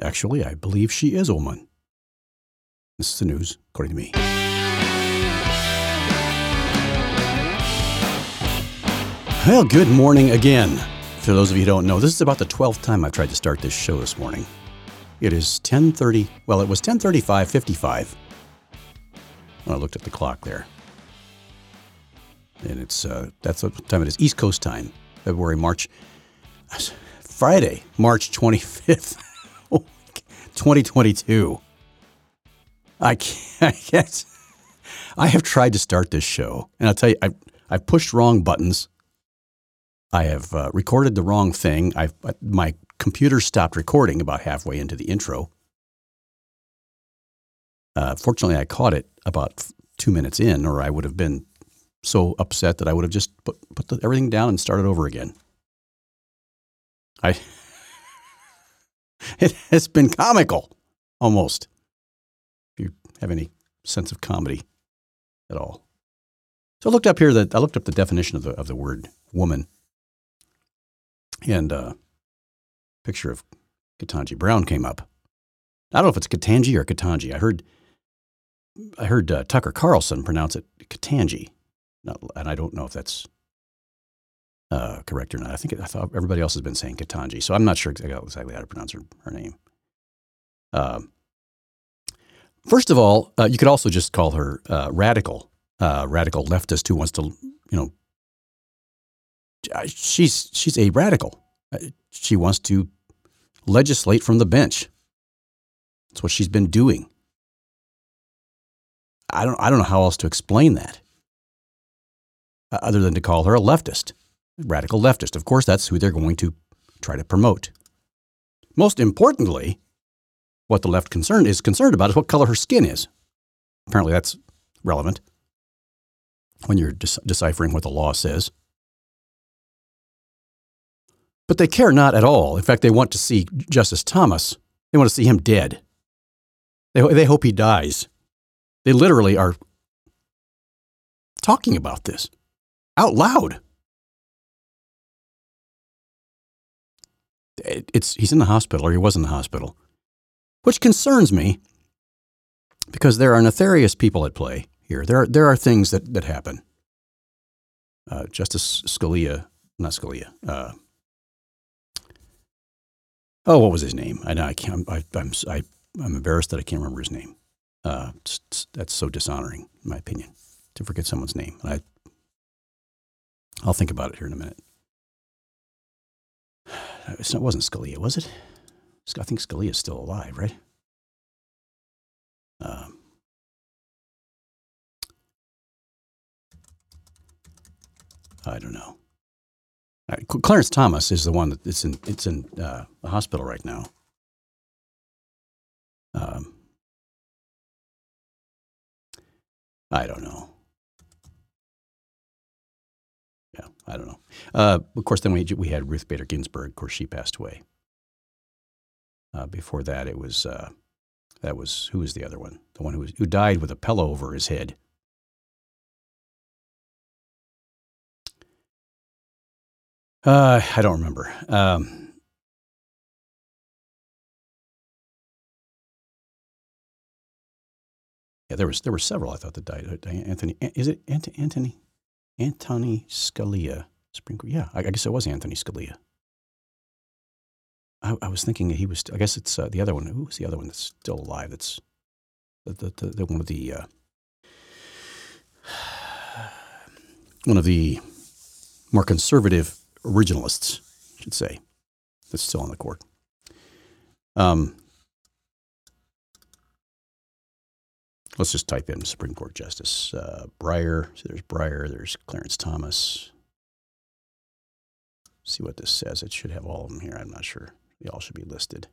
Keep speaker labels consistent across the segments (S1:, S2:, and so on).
S1: Actually, I believe she is a woman. This is the news, according to me. Well, good morning again. For those of you who don't know, this is about the 12th time I've tried to start this show this morning. It is 10:30. Well, it was 10:35:55 when I looked at the clock there. And that's what time it is. East Coast time, Friday, March 25th, 2022. I can't. I have tried to start this show, and I'll tell you, I've pushed wrong buttons. I have recorded the wrong thing. My computer stopped recording about halfway into the intro. Fortunately, I caught it about 2 minutes in, or I would have been so upset that I would have just put everything down and started over again. It has been comical, almost. If you have any sense of comedy at all. So I looked up the definition of the word woman, and a picture of Ketanji Brown came up. I don't know if it's Ketanji or Ketanji. I heard Tucker Carlson pronounce it Ketanji, and I don't know if that's correct or not. I thought everybody else has been saying Ketanji, so I'm not sure exactly how to pronounce her name. First of all, you could also just call her radical leftist who wants to, she's a radical. She wants to legislate from the bench. That's what she's been doing. I don't know how else to explain that, other than to call her a leftist. Radical leftist. Of course, that's who they're going to try to promote. Most importantly, what the left is concerned about is what color her skin is. Apparently, that's relevant when you're deciphering what the law says. But they care not at all. In fact, they want to see Justice Thomas. They want to see him dead. They hope he dies. They literally are talking about this out loud. He's in the hospital, or he was in the hospital, which concerns me because there are nefarious people at play here. There are things that happen. Justice Scalia, not Scalia. What was his name? I know I can't. I'm embarrassed that I can't remember his name. That's so dishonoring, in my opinion, to forget someone's name. I'll think about it here in a minute. It wasn't Scalia, was it? I think Scalia is still alive, right? I don't know. Clarence Thomas is the one that's in the hospital right now. I don't know. Yeah, I don't know. Of course, then we had Ruth Bader Ginsburg. Of course, she passed away. Before that, who was the other one? The one who died with a pillow over his head. I don't remember. Yeah, there were several I thought that died. Anthony Scalia, Supreme Court. Yeah, I guess it was Anthony Scalia. I was thinking he was. I guess it's the other one. Who was the other one that's still alive? That's the one of the more conservative originalists, I should say, that's still on the court. Let's just type in Supreme Court Justice Breyer. So there's Breyer. There's Clarence Thomas. See what this says. It should have all of them here. I'm not sure. They all should be listed.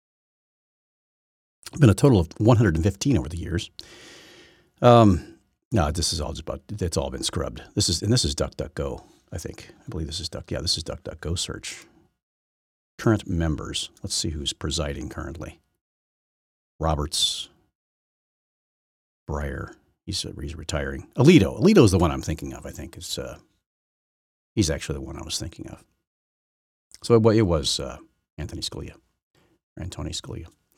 S1: Been a total of 115 over the years. No, this is all just about. It's all been scrubbed. This is DuckDuckGo. I believe this is this is DuckDuckGo search. Current members. Let's see who's presiding currently. Roberts. Breyer. He's retiring. Alito is the one I'm thinking of. I think he's actually the one I was thinking of. So it was Anthony Scalia.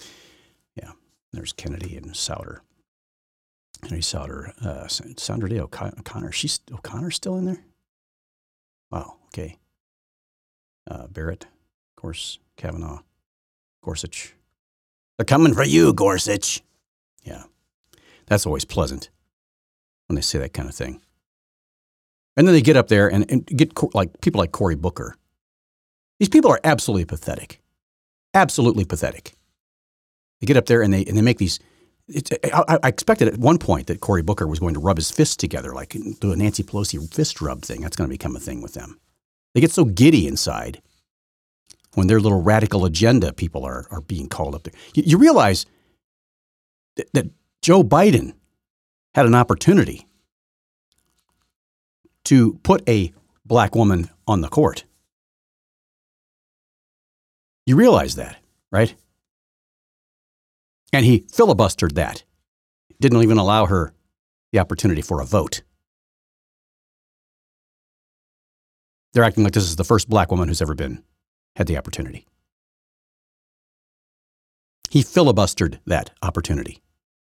S1: There's Kennedy and Souder. Henry Souder, Sandra Day O'Connor. O'Connor's still in there? Wow, okay. Barrett, of course, Kavanaugh, Gorsuch. They're coming for you, Gorsuch. Yeah, that's always pleasant when they say that kind of thing. And then they get up there and get like people like Cory Booker. These people are absolutely pathetic. Absolutely pathetic. They get up there and they make these. I expected at one point that Cory Booker was going to rub his fists together, like do a Nancy Pelosi fist rub thing. That's going to become a thing with them. They get so giddy inside when their little radical agenda people are being called up there. You realize that Joe Biden had an opportunity to put a black woman on the court. You realize that, right? And he filibustered that. Didn't even allow her the opportunity for a vote. They're acting like this is the first black woman who's ever had the opportunity. He filibustered that opportunity.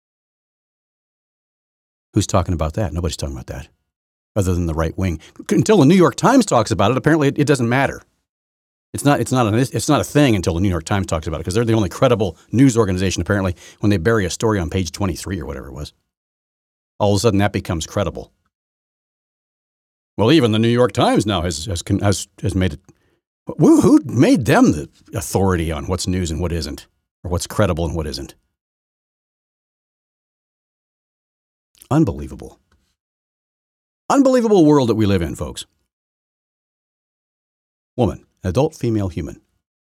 S1: Who's talking about that? Nobody's talking about that, other than the right wing. Until the New York Times talks about it, apparently it doesn't matter. It's not a thing until the New York Times talks about it, because they're the only credible news organization, apparently, when they bury a story on page 23 or whatever it was. All of a sudden that becomes credible. Well, even the New York Times now has made it. Who made them the authority on what's news and what isn't, or what's credible and what isn't? Unbelievable. Unbelievable world that we live in, folks. Woman, adult female human.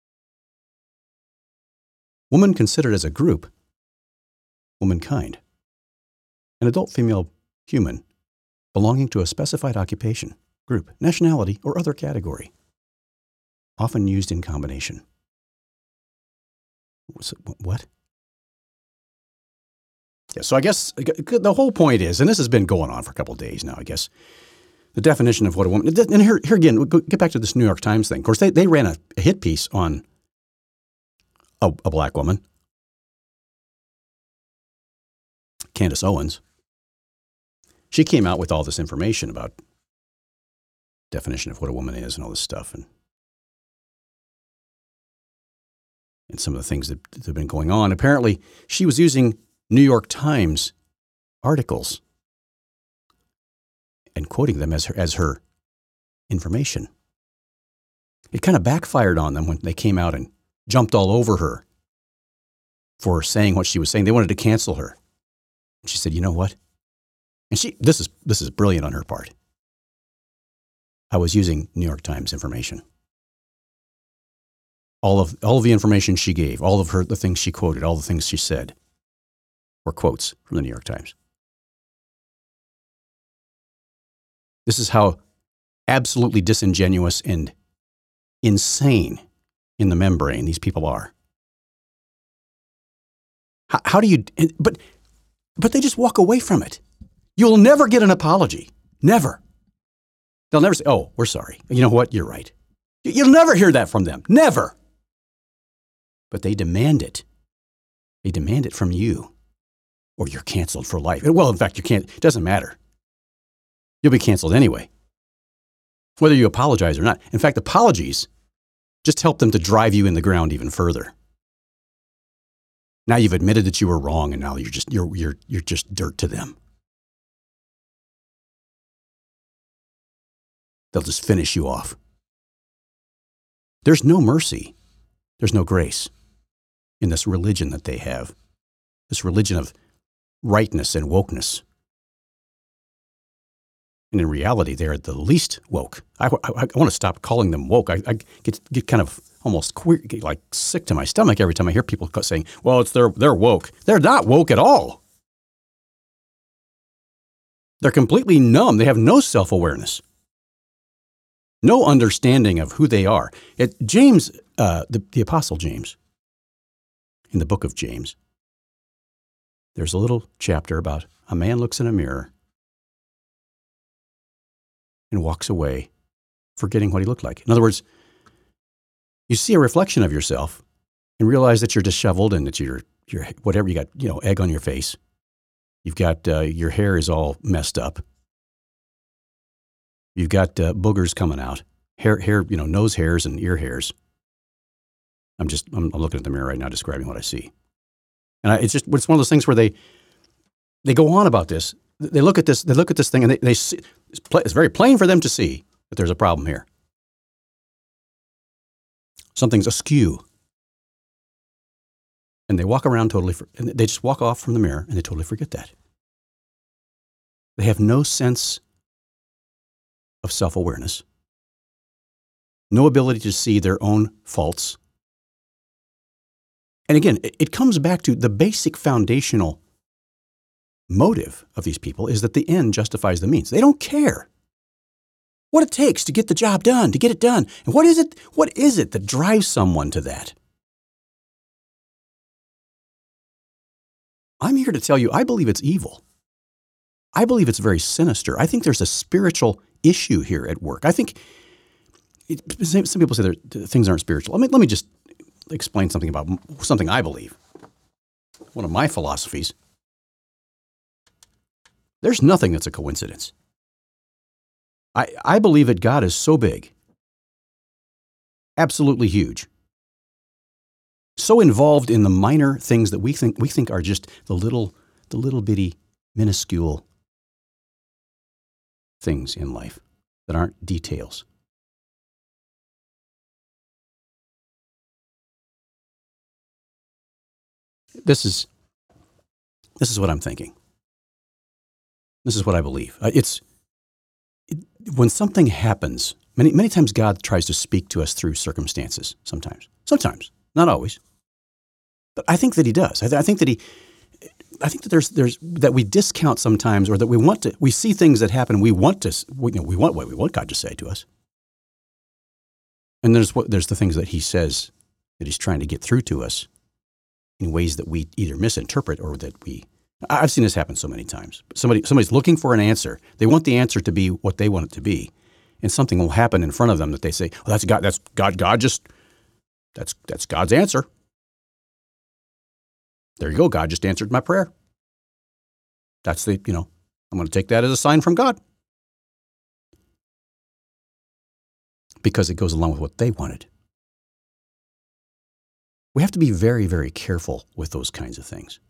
S1: Woman considered as a group, womankind. An adult female human belonging to a specified occupation, group, nationality, or other category. Often used in combination. What? Yeah, so I guess the whole point is, and this has been going on for a couple of days now, I guess, the definition of what a woman, and here again, we'll get back to this New York Times thing. Of course, they ran a hit piece on a black woman, Candace Owens. She came out with all this information about definition of what a woman is and all this stuff, and some of the things that have been going on. Apparently, she was using New York Times articles and quoting them as her information. It kind of backfired on them when they came out and jumped all over her for saying what she was saying. They wanted to cancel her. And she said, "You know what?" And this is brilliant on her part. I was using New York Times information. All of the information she gave, all of the things she quoted, all the things she said were quotes from the New York Times. This is how absolutely disingenuous and insane in the membrane these people are. How do you? But they just walk away from it. You'll never get an apology. Never. They'll never say, "Oh, we're sorry. You know what? You're right." You'll never hear that from them. Never. But they demand it. They demand it from you, or you're canceled for life. Well, in fact, you can't. It doesn't matter. You'll be canceled anyway, whether you apologize or not. In fact, apologies just help them to drive you in the ground even further. Now you've admitted that you were wrong, and now you're just dirt to them. They'll just finish you off. There's no mercy. There's no grace in this religion that they have, this religion of rightness and wokeness. And in reality, they're the least woke. I want to stop calling them woke. I get kind of almost like sick to my stomach every time I hear people saying, "Well, they're woke." They're not woke at all. They're completely numb. They have no self-awareness, no understanding of who they are. James, the Apostle James, in the book of James, there's a little chapter about a man looks in a mirror and walks away, forgetting what he looked like. In other words, you see a reflection of yourself and realize that you're disheveled and that you're your whatever you got, egg on your face. You've got your hair is all messed up. You've got boogers coming out, hair, nose hairs and ear hairs. I'm looking at the mirror right now, describing what I see, and it's one of those things where they go on about this. They look at this thing, and they see, it's very plain for them to see that there's a problem here. Something's askew. And they walk around and they just walk off from the mirror and they totally forget that. They have no sense of self-awareness, no ability to see their own faults. And again, it comes back to the basic foundational motive of these people is that the end justifies the means. They don't care what it takes to get the job done, to get it done. And what is it that drives someone to that? I'm here to tell you, I believe it's evil. I believe it's very sinister. I think there's a spiritual issue here at work. I think some people say things aren't spiritual. Let me just explain something about something I believe. One of my philosophies. There's nothing that's a coincidence. I believe that God is so big, absolutely huge, so involved in the minor things that we think are just the little bitty, minuscule things in life that aren't details. This is what I'm thinking. This is what I believe. When something happens, many times God tries to speak to us through circumstances. Sometimes, not always. But I think that He does. I think that there's that we discount sometimes, or that we see things that happen. We want what we want God to say to us. And there's the things that He says that He's trying to get through to us in ways that we either misinterpret or that I've seen this happen so many times. Somebody's looking for an answer. They want the answer to be what they want it to be, and something will happen in front of them that they say, "Oh, that's God. That's God. That's God's answer." There you go. God just answered my prayer. I'm going to take that as a sign from God because it goes along with what they wanted. We have to be very, very careful with those kinds of things.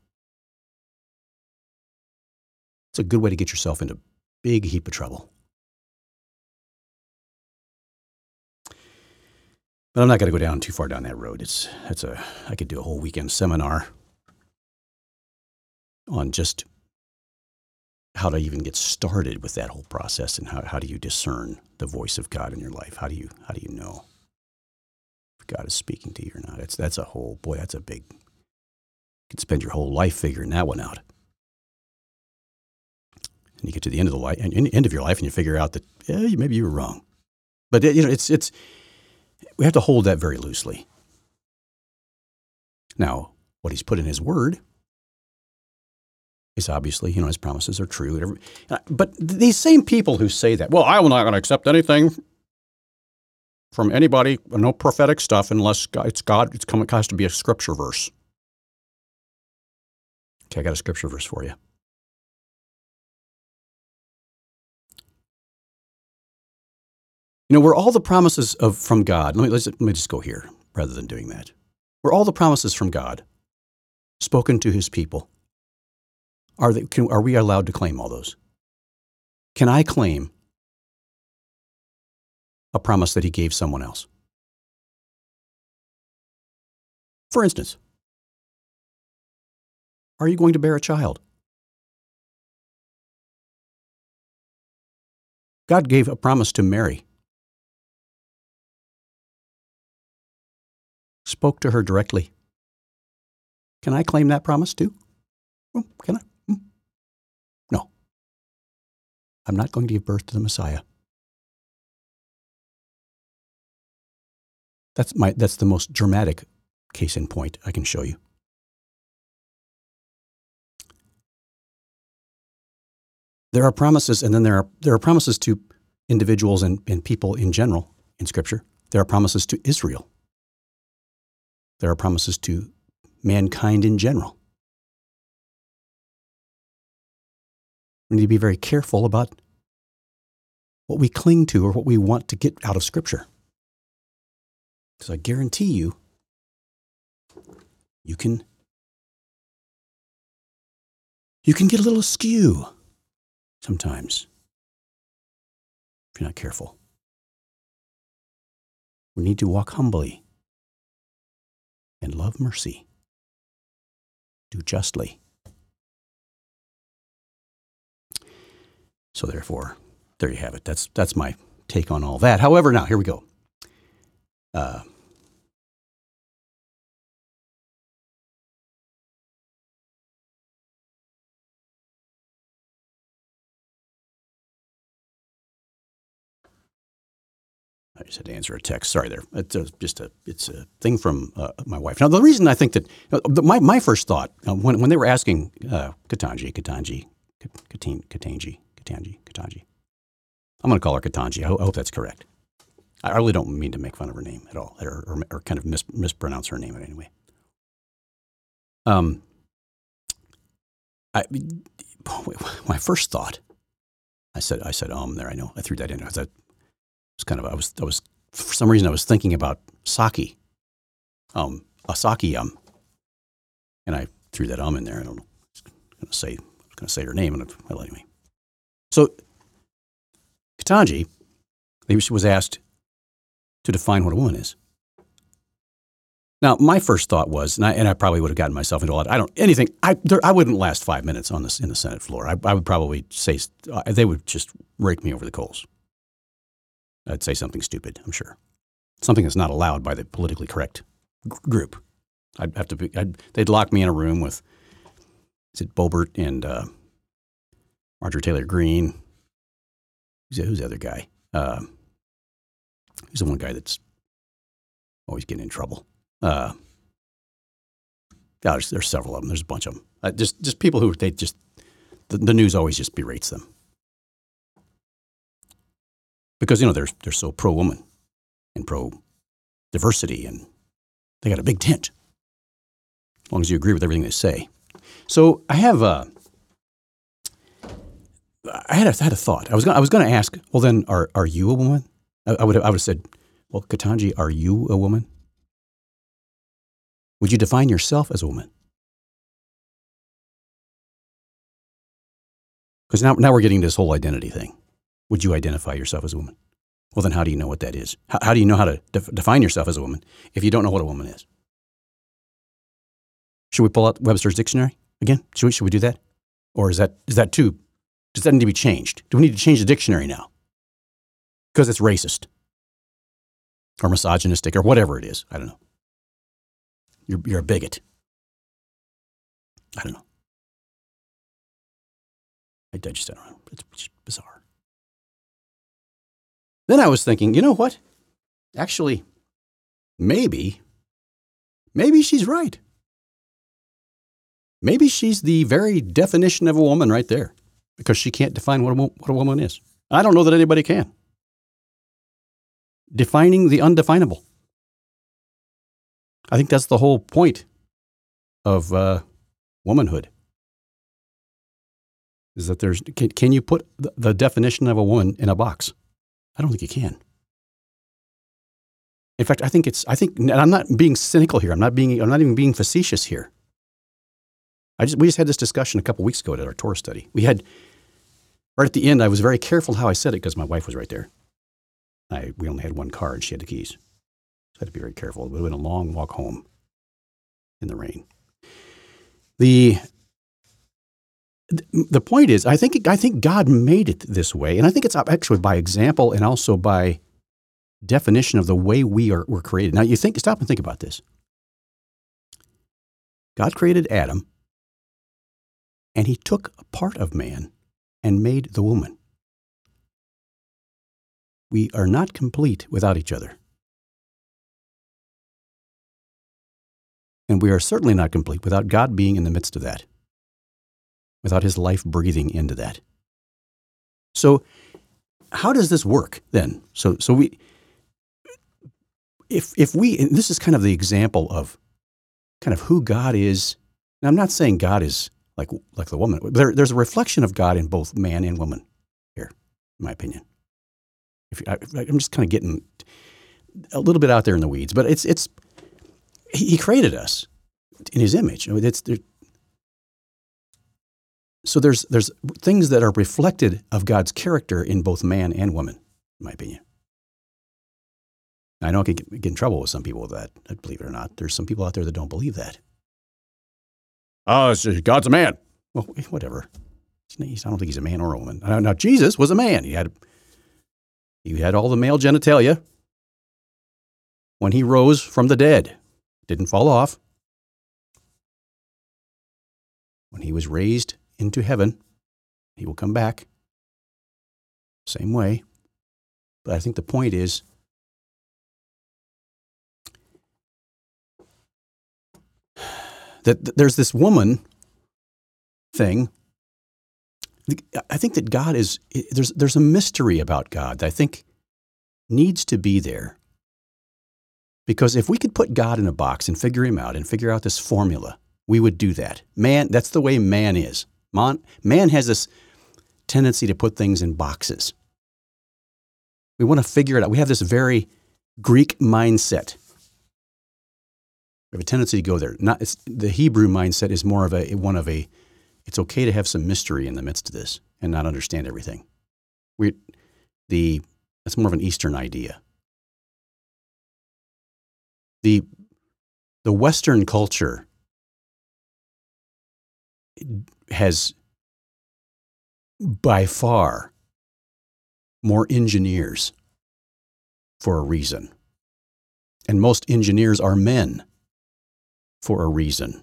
S1: It's a good way to get yourself into a big heap of trouble. But I'm not going to go down too far down that road. I could do a whole weekend seminar on just how to even get started with that whole process, and how do you discern the voice of God in your life? How do you know if God is speaking to you or not? That's a big. You could spend your whole life figuring that one out. And you get to the end of your life, and you figure out that maybe you were wrong. But it's we have to hold that very loosely. Now, what He's put in His Word is obviously, His promises are true. But these same people who say that, well, I will not going to accept anything from anybody, no prophetic stuff, unless it's God. It has to be a scripture verse. Okay, I got a scripture verse for you. Were all the promises from God, let me just go here rather than doing that. Were all the promises from God spoken to His people? Are we allowed to claim all those? Can I claim a promise that He gave someone else? For instance, are you going to bear a child? God gave a promise to Mary. Spoke to her directly. Can I claim that promise too? Can I? No. I'm not going to give birth to the Messiah. That's the most dramatic case in point I can show you. There are promises, and then there are promises to individuals and people in general in Scripture. There are promises to Israel. There are promises to mankind in general. We need to be very careful about what we cling to or what we want to get out of Scripture. Because I guarantee you, you can get a little askew sometimes if you're not careful. We need to walk humbly and love mercy, do justly. So therefore, there you have it. That's my take on all that. However, now, here we go. I just had to answer a text. Sorry there. It's a thing from my wife. Now, the reason I think that my first thought when they were asking Ketanji, I'm going to call her Ketanji. I hope that's correct. I really don't mean to make fun of her name at all, or kind of mispronounce her name in any way. My first thought, I said there. I know I threw that in. I was for some reason I was thinking about sake, a sake and I threw that in there. I don't know. I was going to say her name, well, anyway. So Ketanji, she was asked to define what a woman is. Now, my first thought was, and I probably would have gotten myself into a lot. I wouldn't last 5 minutes on this in the Senate floor. I would probably say they would just rake me over the coals. I'd say something stupid, I'm sure. Something that's not allowed by the politically correct group. They'd lock me in a room with, Boebert and Marjorie Taylor Greene. Who's the other guy? Who's the one guy that's always getting in trouble? There's several of them. There's a bunch of them. Just people who the news always just berates them. Because, they're so pro-woman and pro-diversity, and they got a big tent, as long as you agree with everything they say. So I had a thought. I was going to ask, well, then, are you a woman? I would have said, well, Ketanji, are you a woman? Would you define yourself as a woman? Because now we're getting this whole identity thing. Would you identify yourself as a woman? Well, then how do you know what that is? How do you know how to define yourself as a woman if you don't know what a woman is? Should we pull out Webster's dictionary again? Should we do that? Or is that too? Does that need to be changed? Do we need to change the dictionary now? Because it's racist or misogynistic or whatever it is. I don't know. You're a bigot. I don't know. I don't know. It's bizarre. Then I was thinking, you know what? Actually, maybe she's right. Maybe she's the very definition of a woman right there, because she can't define what a woman is. I don't know that anybody can. Defining the undefinable. I think that's the whole point of womanhood. Is that can you put the definition of a woman in a box? I don't think you can. In fact, and I'm not being cynical here. I'm not even being facetious here. We just had this discussion a couple weeks ago at our Torah study. We had, right at the end, I was very careful how I said it because my wife was right there. We only had one car and she had the keys. So I had to be very careful. It would have been a long walk home in the rain. The point is, I think God made it this way, and I think it's actually by example and also by definition of the way we're created. Now, stop and think about this. God created Adam, and he took a part of man and made the woman. We are not complete without each other. And we are certainly not complete without God being in the midst of that, without his life breathing into that. So how does this work then? So we, if we, and this is kind of the example of kind of who God is. Now, I'm not saying God is like the woman. There's a reflection of God in both man and woman here, in my opinion. I'm just kind of getting a little bit out there in the weeds, but he created us in his image. I mean, so there's things that are reflected of God's character in both man and woman, in my opinion. I know I can get in trouble with some people with that, believe it or not. There's some people out there that don't believe that. Oh, God's a man. Well, whatever. I don't think he's a man or a woman. Now, Jesus was a man. He had all the male genitalia when he rose from the dead. Didn't fall off. When he was raised into heaven, he will come back. Same way. But I think the point is, that there's this woman thing. I think that God there's a mystery about God that I think needs to be there. Because if we could put God in a box and figure him out and figure out this formula, we would do that. Man, that's the way man is. Man has this tendency to put things in boxes. We want to figure it out. We have this very Greek mindset. We have a tendency to go there. The Hebrew mindset is more of it's okay to have some mystery in the midst of this and not understand everything. That's more of an Eastern idea. The Western culture has by far more engineers for a reason. And most engineers are men for a reason.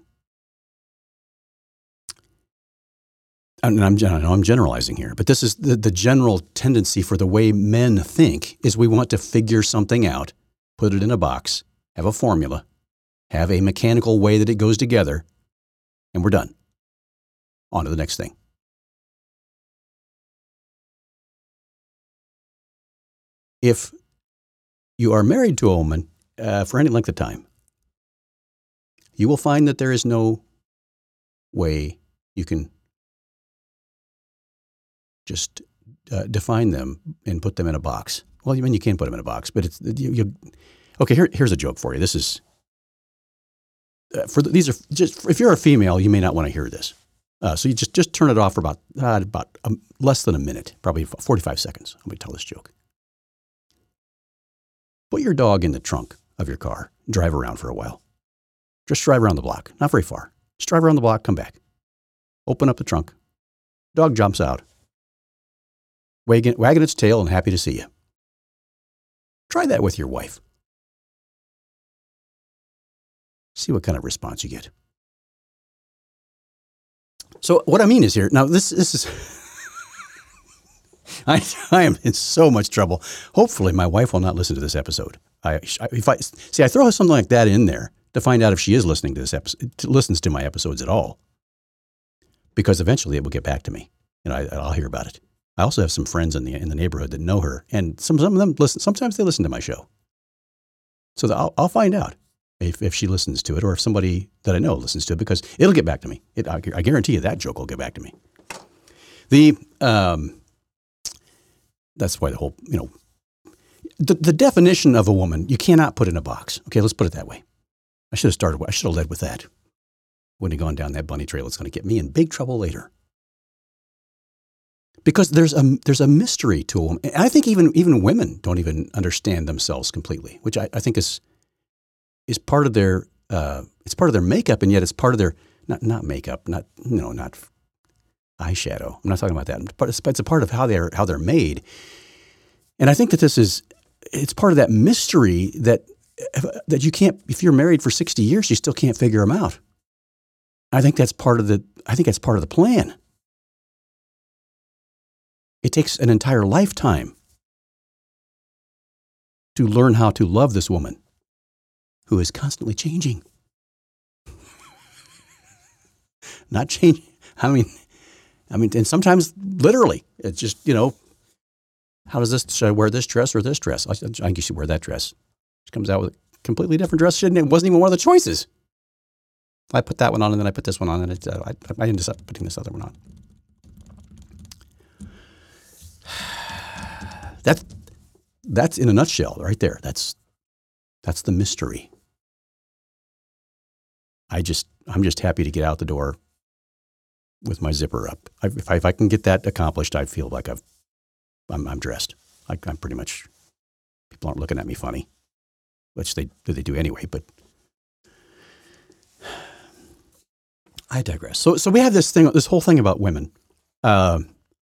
S1: And I'm generalizing here, but this is the general tendency for the way men think is we want to figure something out, put it in a box, have a formula, have a mechanical way that it goes together, and we're done. On to the next thing. If you are married to a woman for any length of time, you will find that there is no way you can just define them and put them in a box. Well, you can put them in a box, but okay. Here's a joke for you. This is these are just if you're a female, you may not want to hear this. So you just turn it off for about less than a minute, probably 45 seconds. I'm going to tell this joke. Put your dog in the trunk of your car, and drive around for a while. Just drive around the block, not very far. Just drive around the block, come back. Open up the trunk. Dog jumps out, wagging its tail and happy to see you. Try that with your wife. See what kind of response you get. So what I mean is here, now this is, I am in so much trouble. Hopefully my wife will not listen to this episode. I throw something like that in there to find out if she is listening to this episode, listens to my episodes at all. Because eventually it will get back to me, and I'll hear about it. I also have some friends in the neighborhood that know her, and some of them listen. Sometimes they listen to my show, so I'll find out if she listens to it, or if somebody that I know listens to it, because it'll get back to me. I guarantee you that joke will get back to me. That's why the whole the definition of a woman you cannot put in a box. Okay, let's put it that way. I should have led with that. Wouldn't have gone down that bunny trail. It's going to get me in big trouble later. Because there's a mystery to a woman. And I think even women don't even understand themselves completely, which I think is part of their it's part of their makeup, and yet it's part of their not makeup, not eyeshadow. I'm not talking about that. But it's a part of how they're made. And I think that it's part of that mystery that you can't, if you're married for 60 years, you still can't figure them out. I think that's part of the plan. It takes an entire lifetime to learn how to love this woman who is constantly changing. Not changing. I mean, and sometimes literally, it's just, how does this, should I wear this dress or this dress? I think you should wear that dress. She comes out with a completely different dress. It wasn't even one of the choices. I put that one on, and then I put this one on, and I ended up putting this other one on. That's in a nutshell right there. That's the mystery. I'm just happy to get out the door with my zipper up. If I can get that accomplished, I feel like I'm dressed. I'm pretty much, people aren't looking at me funny, which they do anyway, but I digress. So we have this whole thing about women. And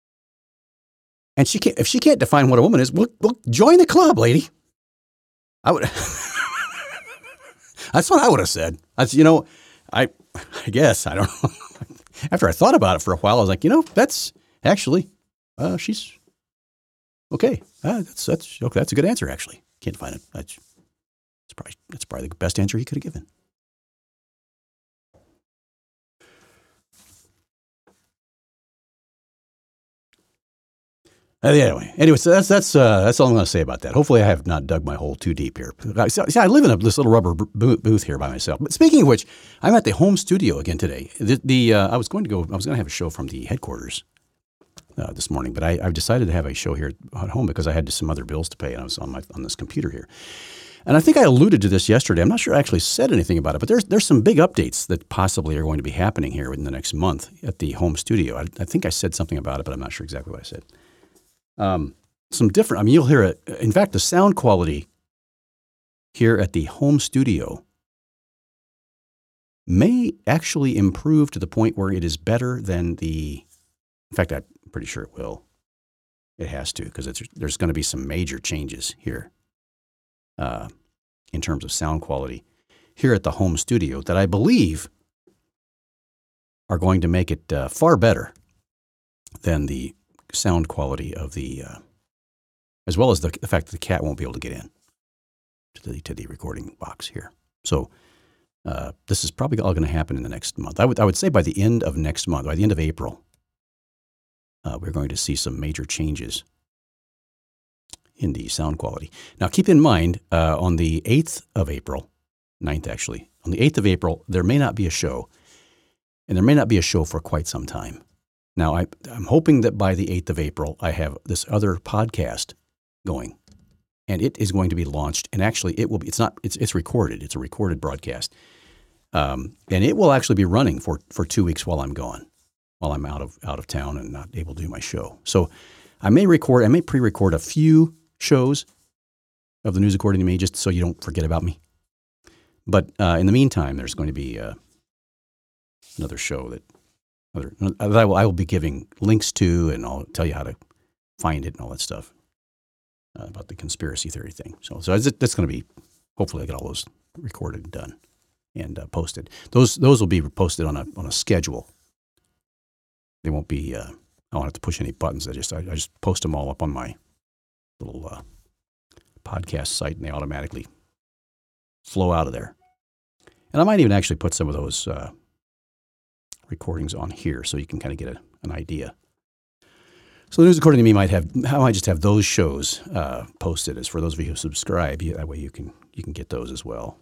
S1: if she can't define what a woman is, well, join the club, lady. I would. That's what I would have said. I guess, I don't know. After I thought about it for a while, I was like, that's actually, she's okay. That's okay. That's a good answer, actually. Can't find it. That's probably the best answer he could have given. Anyway, so that's all I'm going to say about that. Hopefully, I have not dug my hole too deep here. See, I live in this little rubber booth here by myself. But speaking of which, I'm at the home studio again today. I was going to have a show from the headquarters this morning, but I've decided to have a show here at home because I had some other bills to pay, and I was on this computer here. And I think I alluded to this yesterday. I'm not sure I actually said anything about it, but there's some big updates that possibly are going to be happening here within the next month at the home studio. I think I said something about it, but I'm not sure exactly what I said. Some different, you'll hear it. In fact, the sound quality here at the home studio may actually improve to the point where it is better than in fact, I'm pretty sure it will. It has to, because there's going to be some major changes here in terms of sound quality here at the home studio that I believe are going to make it far better than the sound quality of as well as the fact that the cat won't be able to get in to the recording box here. So this is probably all going to happen in the next month. I would say by the end of next month, by the end of April, we're going to see some major changes in the sound quality. Now, keep in mind, on the 8th of April, 9th actually, on the 8th of April, there may not be a show, and there may not be a show for quite some time. Now, I'm hoping that by the 8th of April, I have this other podcast going, and it is going to be launched. And actually, it will be. It's recorded. It's a recorded broadcast, and it will actually be running for 2 weeks while I'm gone, while I'm out of town and not able to do my show. So, I may pre-record a few shows of the News According to Me, just so you don't forget about me. But in the meantime, there's going to be another show that I will be giving links to, and I'll tell you how to find it and all that stuff about the conspiracy theory thing. So that's going to be, hopefully I get all those recorded and done and posted. Those will be posted on a schedule. They won't be, I don't have to push any buttons. I just post them all up on my little podcast site, and they automatically flow out of there. And I might even actually put some of those recordings on here so you can kind of get an idea. So the News According to Me might just have those shows posted as for those of you who subscribe. That way you can get those as well.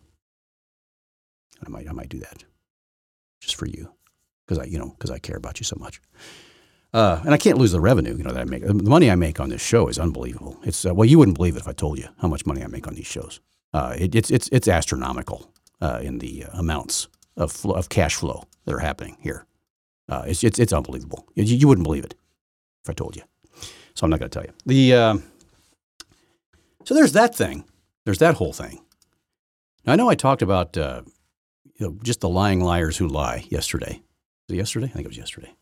S1: And I might do that just for you because I care about you so much. And I can't lose the revenue that I make. The money I make on this show is unbelievable. It's you wouldn't believe it if I told you how much money I make on these shows. It's astronomical in the amounts of cash flow that are happening here. It's unbelievable. You wouldn't believe it if I told you. So I'm not going to tell you. So there's that thing. There's that whole thing. Now, I know I talked about just the lying liars who lie yesterday. Was it yesterday? I think it was yesterday.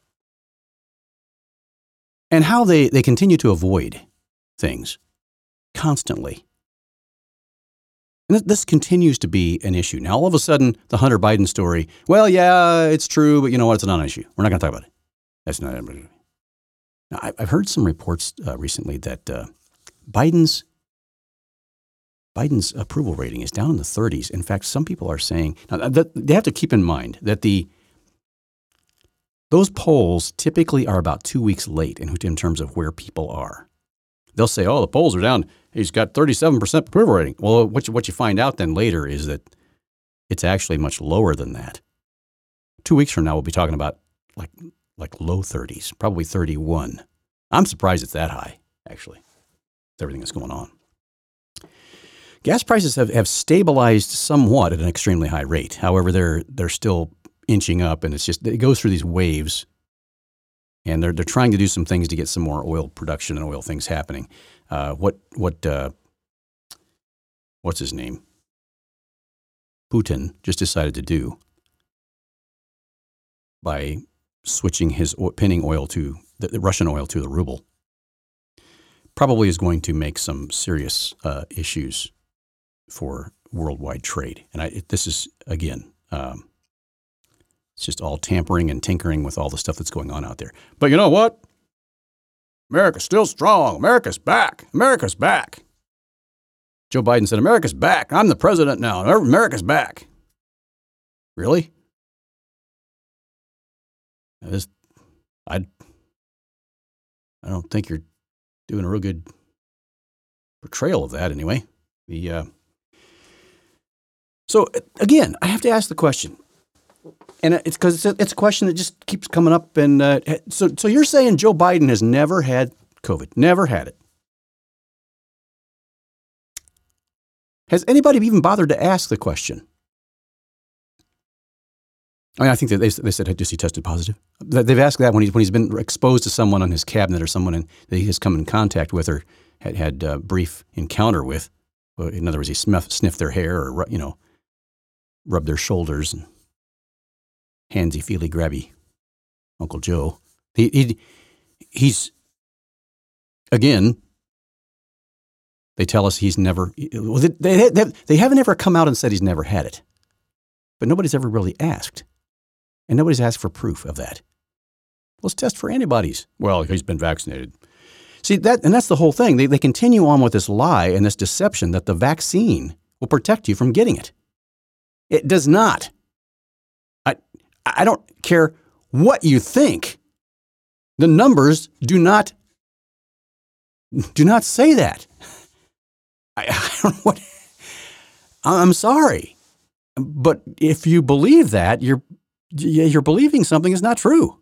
S1: And how they continue to avoid things constantly. And this continues to be an issue. Now, all of a sudden, the Hunter Biden story, well, yeah, it's true, but you know what? It's a non-issue. We're not going to talk about it. That's not. Now, I've heard some reports recently that Biden's approval rating is down in the 30s. In fact, some people are saying, now, they have to keep in mind that those polls typically are about 2 weeks late in terms of where people are. They'll say, oh, the polls are down. He's got 37% approval rating. Well, what you find out then later is that it's actually much lower than that. 2 weeks from now, we'll be talking about like low 30s, probably 31. I'm surprised it's that high, actually, with everything that's going on. Gas prices have stabilized somewhat at an extremely high rate. However, they're still inching up, and it goes through these waves. And they're trying to do some things to get some more oil production and oil things happening. What's his name? Putin just decided to do by switching pinning oil to the Russian oil to the ruble probably is going to make some serious issues for worldwide trade. And this is, again, it's just all tampering and tinkering with all the stuff that's going on out there. But you know what? America's still strong. America's back. America's back. Joe Biden said, America's back. I'm the president now. America's back. Really? I don't think you're doing a real good portrayal of that anyway. So again, I have to ask the question. And it's because it's a question that just keeps coming up. And so you're saying Joe Biden has never had COVID, never had it. Has anybody even bothered to ask the question? I mean, I think that they said, just he tested positive. They've asked that when he's been exposed to someone on his cabinet or someone that he has come in contact with or had a brief encounter with. In other words, he sniffed their hair or, rubbed their shoulders and handsy, feely, grabby Uncle Joe. He's, again, they tell us he's never, they haven't ever come out and said he's never had it. But nobody's ever really asked. And nobody's asked for proof of that. Let's test for antibodies. Well, he's been vaccinated. See, that's the whole thing. They continue on with this lie and this deception that the vaccine will protect you from getting it. It does not. I don't care what you think. The numbers do not say that. I don't know what. I'm sorry, but if you believe that, you're believing something is not true.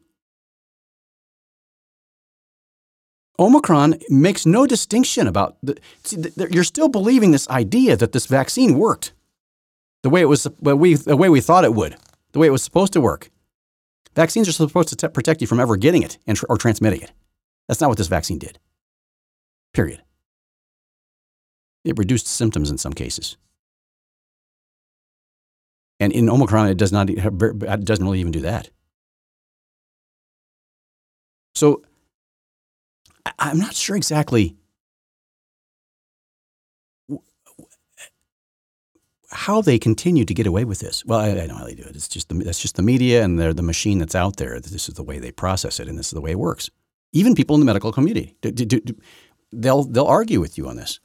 S1: Omicron makes no distinction about you're still believing this idea that this vaccine worked the way we thought it would. The way it was supposed to work. Vaccines are supposed to protect you from ever getting it or transmitting it. That's not what this vaccine did. Period. It reduced symptoms in some cases. And in Omicron, it doesn't really even do that. So I'm not sure exactly how they continue to get away with this. Well, I know how they do it. That's just the media and they're the machine that's out there. This is the way they process it, and this is the way it works. Even people in the medical community, they'll argue with you on this.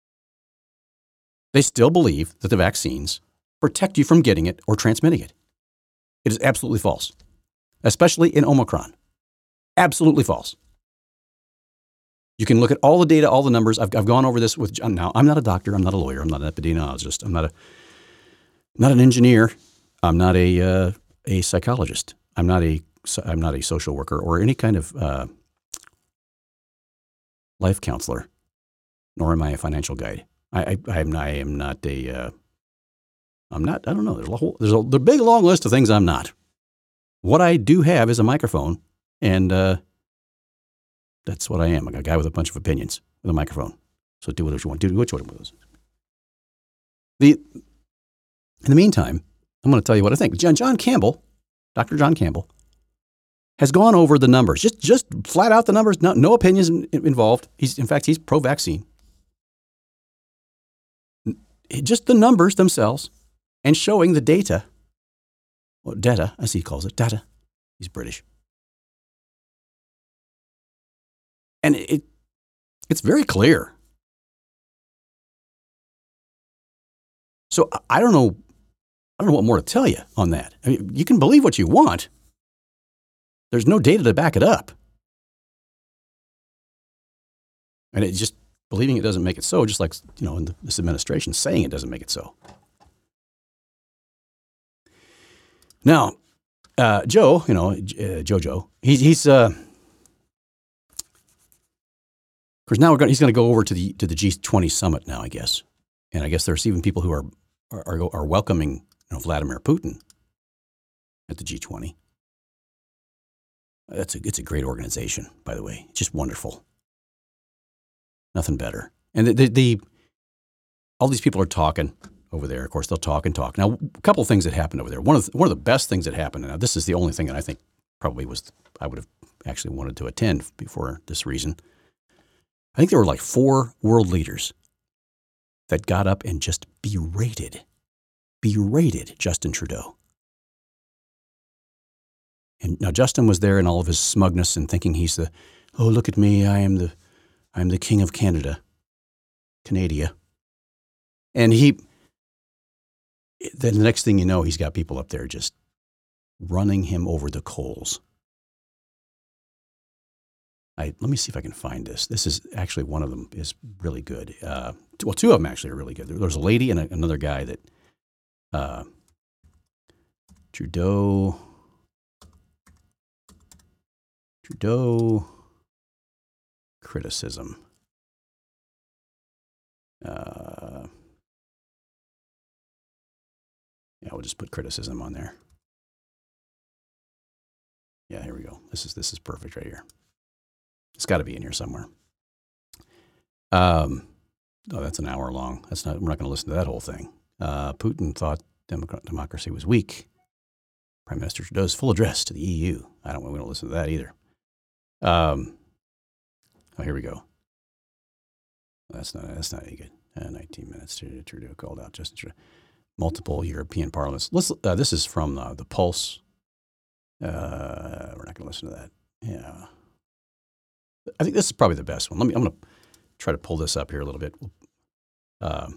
S1: They still believe that the vaccines protect you from getting it or transmitting it. It is absolutely false, especially in Omicron. Absolutely false. You can look at all the data, all the numbers. I've gone over this with John. Now, I'm not a doctor. I'm not a lawyer. I'm not an epidemiologist. I'm not an engineer. I'm not a psychologist. I'm not a social worker or any kind of life counselor, nor am I a financial guide. I don't know. There's a big long list of things I'm not. What I do have is a microphone, and that's what I am. I'm a guy with a bunch of opinions with a microphone. So do what you want. Do what you want with those. In the meantime, I'm going to tell you what I think. John Campbell, Dr. John Campbell, has gone over the numbers. Just flat out the numbers. No opinions involved. He's pro-vaccine. Just the numbers themselves and showing the data. Well, data, as he calls it, data. He's British. And it's very clear. So I don't know what more to tell you on that. I mean, you can believe what you want. There's no data to back it up. And it just believing it doesn't make it so, just like, in this administration saying it doesn't make it so. Now, Joe, Jojo, he's of course now he's going to go over to the G20 summit now, I guess, and I guess there's even people who are welcoming Vladimir Putin at the G20. It's a great organization, by the way, just wonderful, nothing better. And all these people are talking over there. Of course, they'll talk and talk. Now, a couple of things that happened over there. One of the best things that happened. Now, this is the only thing that I think probably I would have actually wanted to attend for this reason. I think there were like 4 world leaders that got up and just berated Justin Trudeau. And now Justin was there in all of his smugness and thinking he's look at me, I'm the king of Canada. And then the next thing you know, he's got people up there just running him over the coals. Let me see if I can find this. This is actually, one of them is really good. 2 of them actually are really good. There's a lady and another guy that Trudeau criticism. Yeah, we'll just put criticism on there. Yeah, here we go. This is perfect right here. It's got to be in here somewhere. Oh, that's an hour long. We're not going to listen to that whole thing. Putin thought democracy was weak. Prime Minister Trudeau's full address to the EU. We don't listen to that either. Oh, here we go. That's not any good. 19 minutes. Trudeau called out Justin Trudeau. Multiple European parliaments. This is from the Pulse. We're not going to listen to that. Yeah. I think this is probably the best one. I'm going to try to pull this up here a little bit. I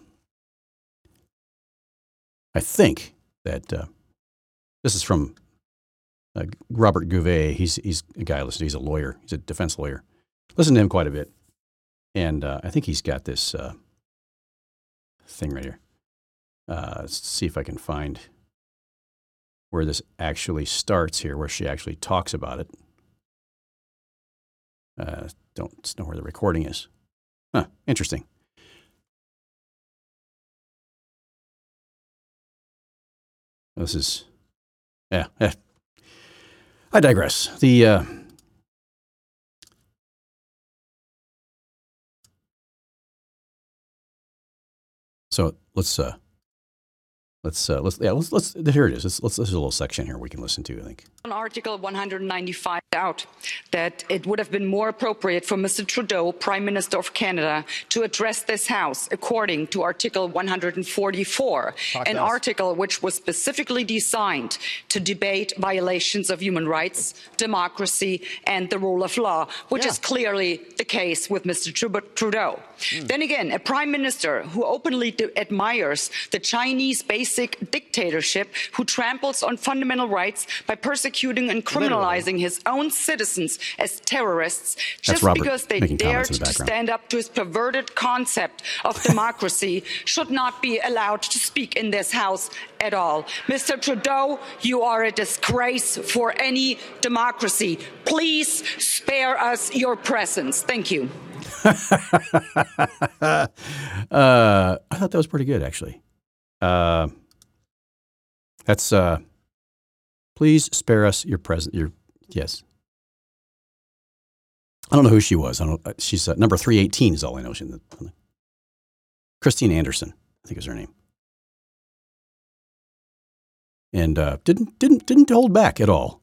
S1: think that this is from Robert Gouvet. He's a guy I listen to. He's a lawyer. He's a defense lawyer. Listen to him quite a bit. And I think he's got this thing right here. Let's see if I can find where this actually starts here, where she actually talks about it. Don't know where the recording is. Huh, interesting. This is, yeah. I digress. So here it is. There's a little section here we can listen to, I think.
S2: On Article 195 out that it would have been more appropriate for Mr. Trudeau, Prime Minister of Canada, to address this House according to Article 144, an article which was specifically designed to debate violations of human rights, democracy, and the rule of law, which is clearly the case with Mr. Trudeau. Then again, a Prime Minister who openly admires the Chinese basic dictatorship, who tramples on fundamental rights by persecuting and criminalizing his own citizens as terrorists just because they dared to stand up to his perverted concept of democracy should not be allowed to speak in this House at all. Mr. Trudeau, you are a disgrace for any democracy. Please spare us your presence. Thank you.
S1: I thought that was pretty good, actually. That's please spare us your presence. Yes. I don't know who she was. She's number 318 is all I know. Christine Anderson, I think is her name. And didn't hold back at all.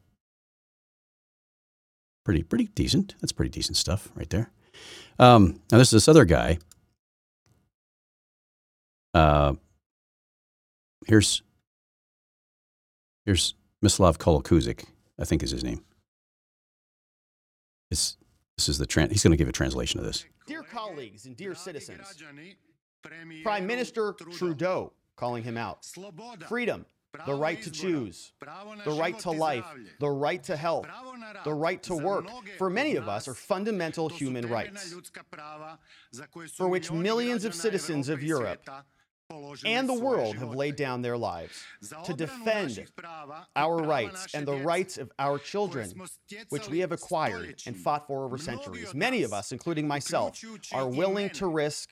S1: Pretty decent. That's pretty decent stuff right there. Now there's this other guy. Here's Mislav Kolokuzik, I think is his name. This is he's going to give a translation of this.
S3: Dear colleagues and dear citizens, Prime Minister Trudeau calling him out. Freedom, the right to choose, the right to life, the right to health, the right to work, for many of us are fundamental human rights, for which millions of citizens of Europe and the world have laid down their lives to defend our rights and the rights of our children, which we have acquired and fought for over centuries. Many of us, including myself, are willing to risk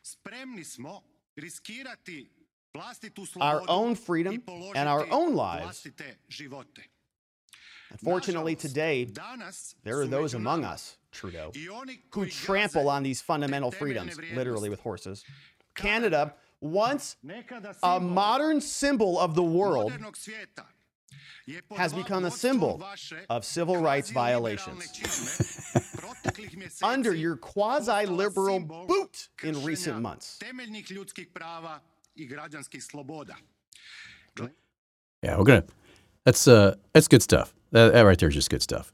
S3: our own freedom and our own lives. Unfortunately, today, there are those among us, Trudeau, who trample on these fundamental freedoms, literally with horses. Canada, once a modern symbol of the world, has become a symbol of civil rights violations under your quasi-liberal boot in recent months.
S1: Yeah, we're gonna. That's good stuff. That right there is just good stuff.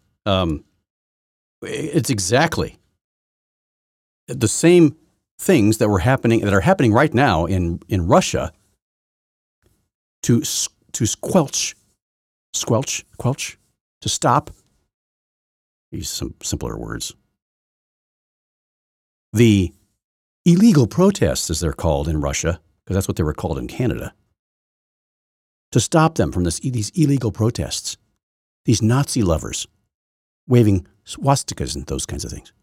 S1: It's exactly the same things that are happening right now in Russia to squelch, to stop. Use some simpler words. The illegal protests, as they're called in Russia, because that's what they were called in Canada. To stop them from these illegal protests, these Nazi lovers waving swastikas and those kinds of things.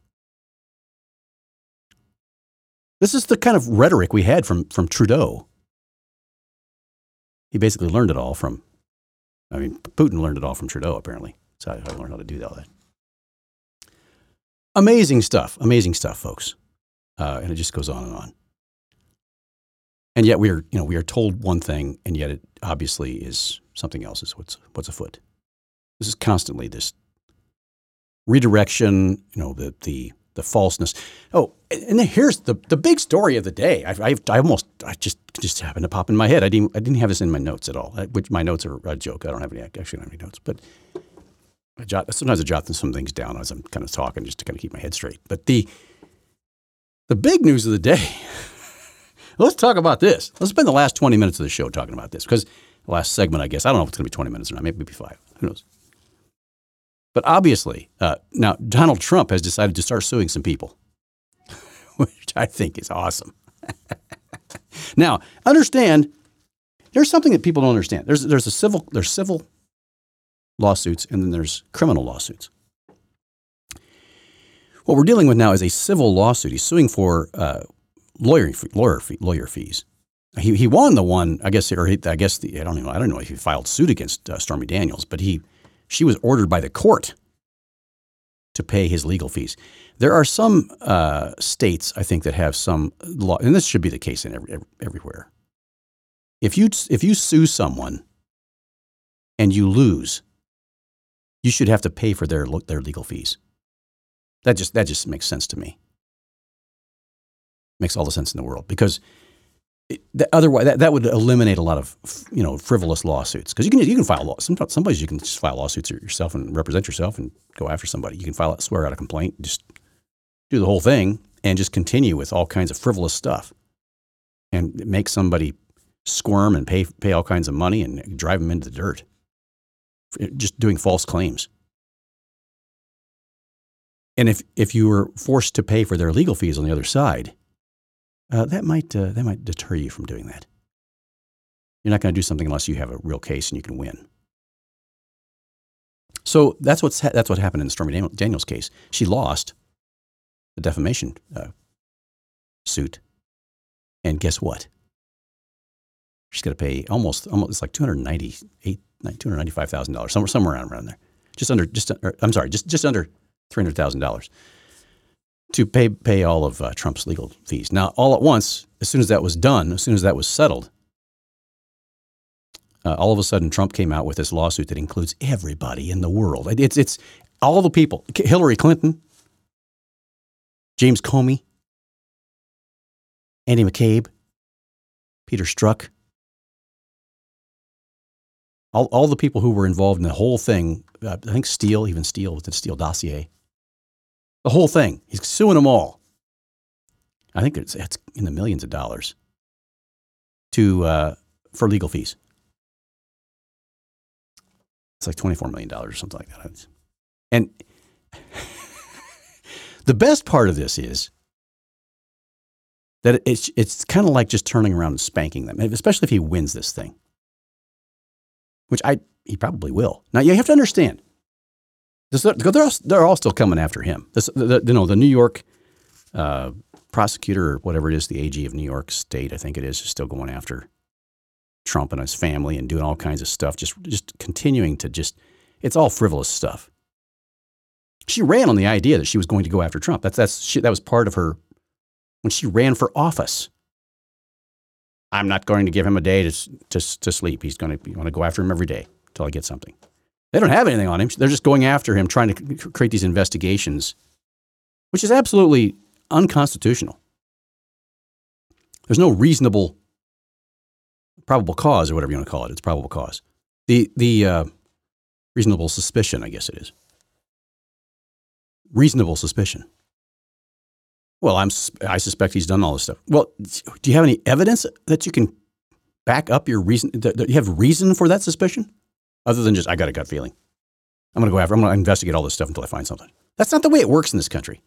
S1: This is the kind of rhetoric we had from Trudeau. He basically learned it all from, Putin learned it all from Trudeau, apparently. That's how I learned how to do all that. Amazing stuff, folks. And it just goes on and on. And yet we are told one thing, and yet it obviously is something else is what's afoot. This is constantly this redirection, the falseness. Oh, and then here's the big story of the day. I just happened to pop in my head. I didn't have this in my notes at all. Which my notes are a joke. I don't have any notes, but sometimes I jot some things down as I'm kind of talking just to kind of keep my head straight. But the big news of the day. Let's talk about this. Let's spend the last 20 minutes of the show talking about this, because the last segment, I guess, I don't know if it's going to be 20 minutes or not, maybe 5. Who knows? But obviously, now Donald Trump has decided to start suing some people, which I think is awesome. Now, understand, there's something that people don't understand. There's civil lawsuits, and then there's criminal lawsuits. What we're dealing with now is a civil lawsuit. He's suing for lawyer fees. He won the one, I don't know if he filed suit against Stormy Daniels, but she was ordered by the court to pay his legal fees. There are some states, I think, that have some law, and this should be the case in everywhere. If you sue someone and you lose, you should have to pay for their legal fees. That just makes sense to me. Makes all the sense in the world, because otherwise that would eliminate a lot of frivolous lawsuits. Because you can file some places you can just file lawsuits yourself and represent yourself and go after somebody. You can swear out a complaint, just do the whole thing, and just continue with all kinds of frivolous stuff, and make somebody squirm and pay all kinds of money and drive them into the dirt, just doing false claims. And if you were forced to pay for their legal fees on the other side, that might deter you from doing that. You're not going to do something unless you have a real case and you can win. So that's what happened in the Stormy Daniels case. She lost the defamation suit, and guess what? She's going to pay almost it's like $295,000, somewhere around there, just under $300,000 to pay all of Trump's legal fees. Now, all at once, as soon as that was done, as soon as that was settled, all of a sudden Trump came out with this lawsuit that includes everybody in the world. It's all the people: Hillary Clinton, James Comey, Andy McCabe, Peter Strzok, all the people who were involved in the whole thing. I think Steele with the Steele dossier. The whole thing. He's suing them all. I think it's in the millions of dollars for legal fees. It's like $24 million or something like that. And the best part of this is that it's kind of like just turning around and spanking them, especially if he wins this thing, which he probably will. Now, you have to understand, they're all still coming after him. The New York prosecutor or whatever it is, the AG of New York State, I think it is still going after Trump and his family and doing all kinds of stuff, just continuing to it's all frivolous stuff. She ran on the idea that she was going to go after Trump. That was part of her when she ran for office. I'm not going to give him a day to sleep. You want to go after him every day until I get something. They don't have anything on him. They're just going after him, trying to create these investigations, which is absolutely unconstitutional. There's no reasonable probable cause or whatever you want to call it. It's probable cause. The reasonable suspicion, I guess it is. Reasonable suspicion. Well, I suspect he's done all this stuff. Well, do you have any evidence that you can back up your reason? That you have reason for that suspicion, other than just I got a gut feeling. I'm going to investigate all this stuff until I find something. That's not the way it works in this country.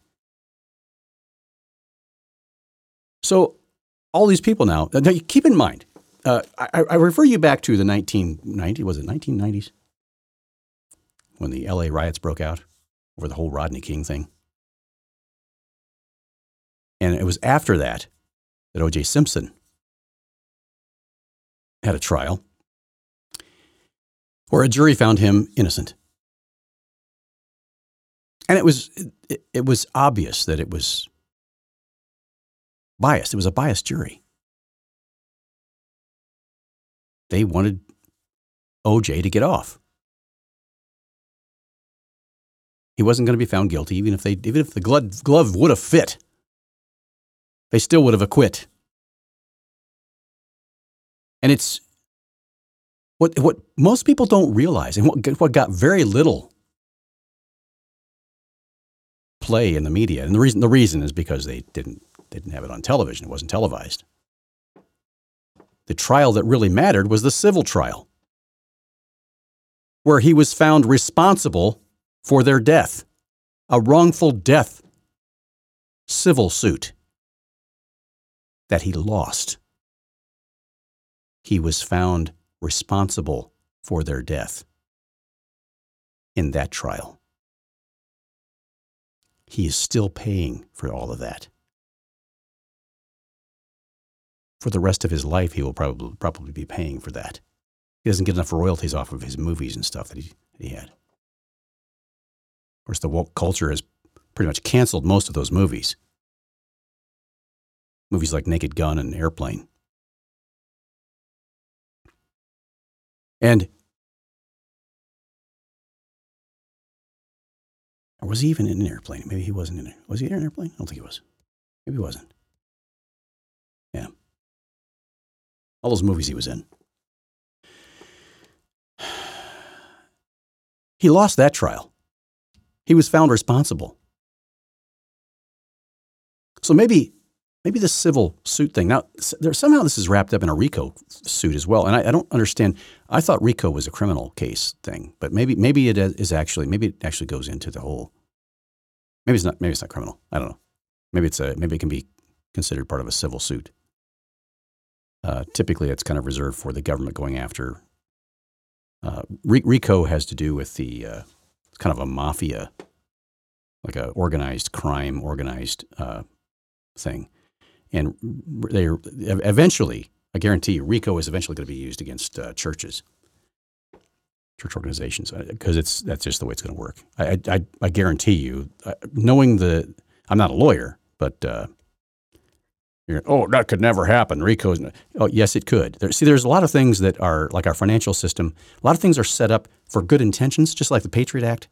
S1: So, all these people now keep in mind. I refer you back to the 1990s, when the LA riots broke out over the whole Rodney King thing. And it was after that O.J. Simpson had a trial where a jury found him innocent. And it was obvious that it was biased. It was a biased jury. They wanted O.J. to get off. He wasn't going to be found guilty, even if the glove would have fit. They still would have acquit. And it's what most people don't realize, and what got very little play in the media, and the reason is because they didn't have it on television. It wasn't televised. The trial that really mattered was the civil trial, where he was found responsible for their death, a wrongful death civil suit that he lost. He was found responsible for their death in that trial. He is still paying for all of that. For the rest of his life, he will probably be paying for that. He doesn't get enough royalties off of his movies and stuff that he had. Of course, the woke culture has pretty much canceled most of those movies. Movies like Naked Gun and Airplane. And or was he even in an airplane? Maybe he wasn't in it. Was he in an airplane? I don't think he was. Maybe he wasn't. Yeah. All those movies he was in. He lost that trial. He was found responsible. So maybe the civil suit thing. Now, somehow this is wrapped up in a RICO suit as well. And I don't understand. I thought RICO was a criminal case thing, but maybe it actually goes into the whole. Maybe it's not criminal. I don't know. Maybe it can be considered part of a civil suit. Typically, it's kind of reserved for the government going after. RICO has to do with it's kind of a mafia, like a organized crime, thing. And they eventually, I guarantee you, RICO is eventually going to be used against church organizations, because that's just the way it's going to work. I guarantee you, knowing I'm not a lawyer, but that could never happen. RICO's yes, it could. There's a lot of things that are like our financial system. A lot of things are set up for good intentions, just like the Patriot Act,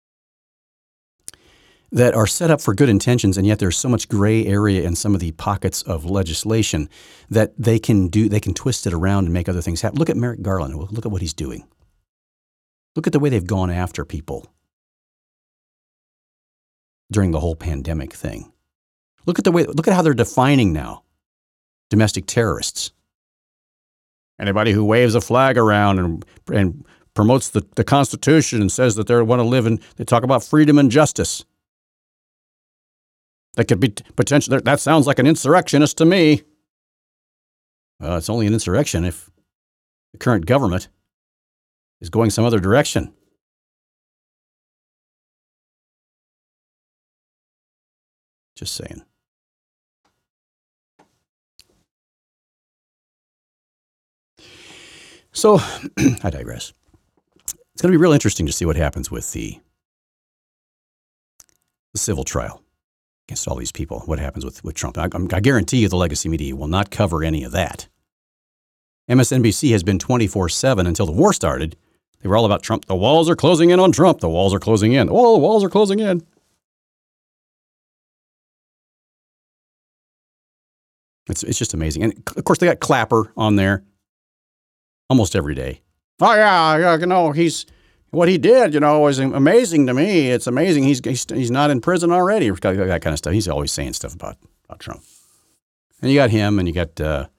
S1: that are set up for good intentions, and yet there's so much gray area in some of the pockets of legislation that they can twist it around and make other things happen. Look at Merrick Garland. Look at what he's doing. Look at the way they've gone after people during the whole pandemic thing. Look at how they're defining now domestic terrorists. Anybody who waves a flag around and promotes the Constitution and says that they want to live they talk about freedom and justice. That could be potential. That sounds like an insurrectionist to me. It's only an insurrection if the current government is going some other direction. Just saying. So, I digress. It's going to be real interesting to see what happens with the civil trial against all these people. What happens with Trump? I guarantee you the legacy media will not cover any of that. MSNBC has been 24/7 until the war started. They were all about Trump. The walls are closing in on Trump. The walls are closing in. Oh, the walls are closing in. It's just amazing. And of course, they got Clapper on there almost every day. Oh, yeah, what he did, is amazing to me. It's amazing. He's not in prison already. That kind of stuff. He's always saying stuff about Trump. And you got him, and you got,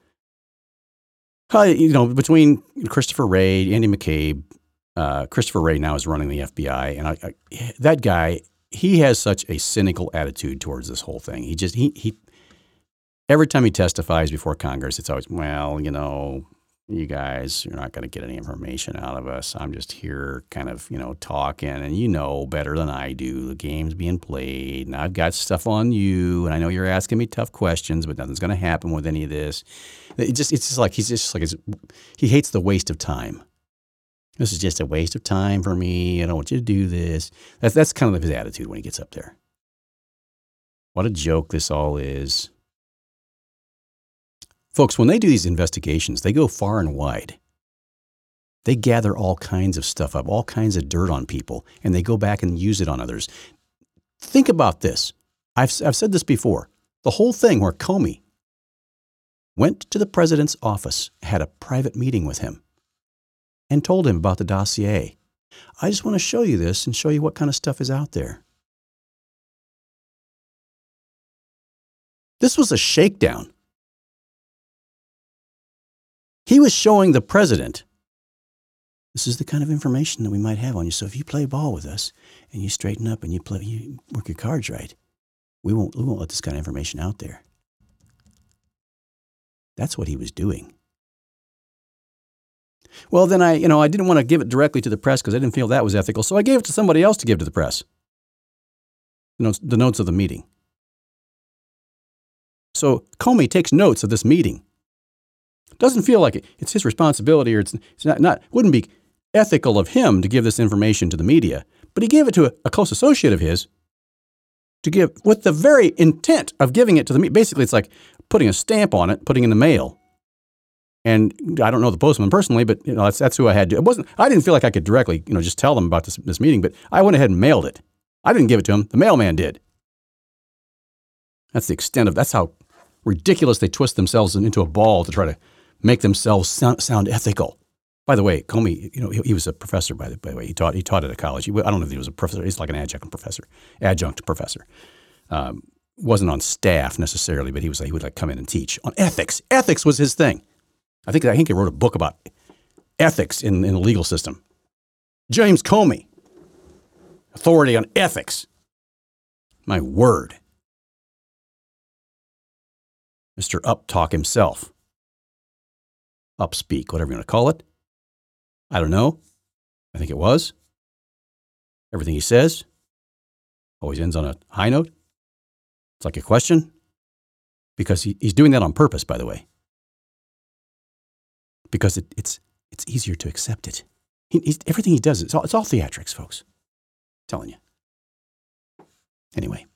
S1: between Christopher Wray, Andy McCabe. Christopher Wray now is running the FBI, and that guy, he has such a cynical attitude towards this whole thing. He every time he testifies before Congress, it's always, you guys, you're not going to get any information out of us. I'm just here kind of, talking, and better than I do. The game's being played, and I've got stuff on you, and I know you're asking me tough questions, but nothing's going to happen with any of this. It's just like he hates the waste of time. This is just a waste of time for me. I don't want you to do this. That's kind of his attitude when he gets up there. What a joke this all is. Folks, when they do these investigations, they go far and wide. They gather all kinds of stuff up, all kinds of dirt on people, and they go back and use it on others. Think about this. I've said this before. The whole thing where Comey went to the president's office, had a private meeting with him, and told him about the dossier. I just want to show you this and show you what kind of stuff is out there. This was a shakedown. He was showing the president, this is the kind of information that we might have on you. So if you play ball with us and you straighten up and you work your cards right, we won't let this kind of information out there. That's what he was doing. Well, then I didn't want to give it directly to the press because I didn't feel that was ethical. So I gave it to somebody else to give to the press. The notes of the meeting. So Comey takes notes of this meeting. Doesn't feel like it's his responsibility, or it's not wouldn't be ethical of him to give this information to the media, but he gave it to a close associate of his to give with the very intent of giving it to the media. Basically, it's like putting a stamp on it, putting it in the mail. And I don't know the postman personally, but that's who I had to. I didn't feel like I could directly, just tell them about this meeting, but I went ahead and mailed it. I didn't give it to him. The mailman did. That's the extent of that's how ridiculous they twist themselves into a ball to try to make themselves sound ethical. By the way, Comey, he was a professor. By the way, he taught at a college. I don't know if he was a professor. He's like an adjunct professor. Wasn't on staff necessarily, but he would come in and teach on ethics. Ethics was his thing. I think he wrote a book about ethics in the legal system. James Comey, authority on ethics. My word. Mr. Uptalk himself. Upspeak, whatever you want to call it. I don't know. I think it was. Everything he says always ends on a high note. It's like a question. Because he's doing that on purpose, by the way. Because it's easier to accept it. Everything he does, it's all theatrics, folks. I'm telling you. Anyway.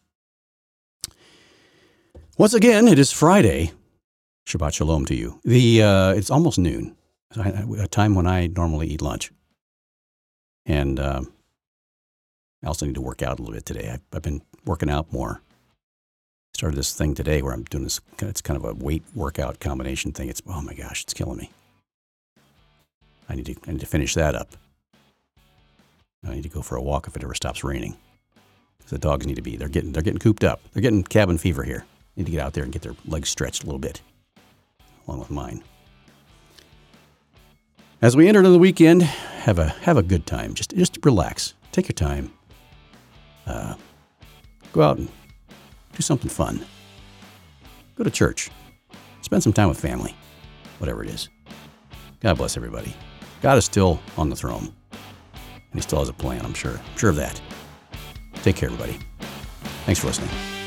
S1: Once again, it is Friday. Shabbat shalom to you. It's almost noon, a time when I normally eat lunch. And I also need to work out a little bit today. I've been working out more. Started this thing today where I'm doing this. It's kind of a weight workout combination thing. Oh my gosh, it's killing me. I need to finish that up. I need to go for a walk if it ever stops raining. The dogs need to be. They're getting cooped up. They're getting cabin fever here. Need to get out there and get their legs stretched a little bit, along with mine. As we enter into the weekend, have a good time. Just relax. Take your time. Go out and Do something fun. Go to church. Spend some time with family. Whatever it is. God bless everybody. God is still on the throne. And he still has a plan, I'm sure. I'm sure of that. Take care, everybody. Thanks for listening.